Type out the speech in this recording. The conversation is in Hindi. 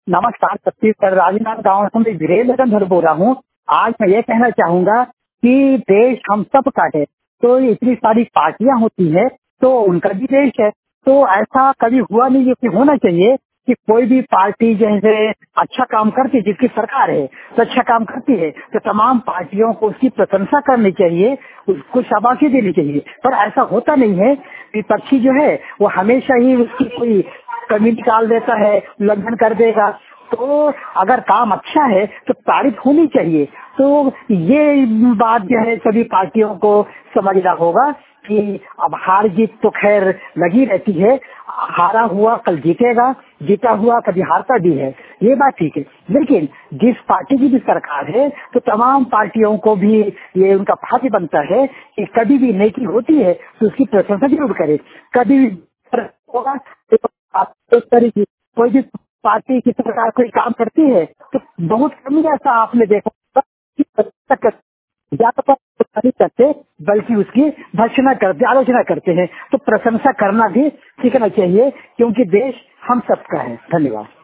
नमस्कार, छत्तीसगढ़ राजनांदगांव गाँव से मैं वीरेंद्र धर बोल रहा हूँ। आज मैं ये कहना चाहूंगा कि देश हम सब का है, तो इतनी सारी पार्टियां होती है तो उनका भी देश है। तो ऐसा कभी हुआ नहीं है कि होना चाहिए कि कोई भी पार्टी जैसे अच्छा काम करती है, जिसकी सरकार है तो अच्छा काम करती है तो तमाम पार्टियों को उसकी प्रशंसा करनी चाहिए, उसको शाबाशी देनी चाहिए। पर ऐसा होता नहीं है। विपक्षी जो है वो हमेशा ही उसकी कोई कमी निकाल देता है, उल्लंघन कर देगा। तो अगर काम अच्छा है तो तारीफ होनी चाहिए। तो ये बात जो है सभी पार्टियों को समझना होगा कि अब हार जीत तो खैर लगी रहती है, हारा हुआ कल जीतेगा, जीता हुआ कभी हारता भी है, ये बात ठीक है। लेकिन जिस पार्टी की भी सरकार है तो तमाम पार्टियों को भी ये उनका फर्ज बनता है कि कभी भी नेकी होती है तो उसकी प्रशंसा जरूर करे। कभी भी होगा तो आप इस तरीके कोई भी पार्टी की सरकार कोई काम करती है तो बहुत कम ऐसा आपने देखा होगा कि ज्यादातर नहीं करते, बल्कि उसकी भर्त्सना करते, आलोचना करते हैं। तो प्रशंसा करना भी सीखना चाहिए, क्योंकि देश हम सबका है। धन्यवाद।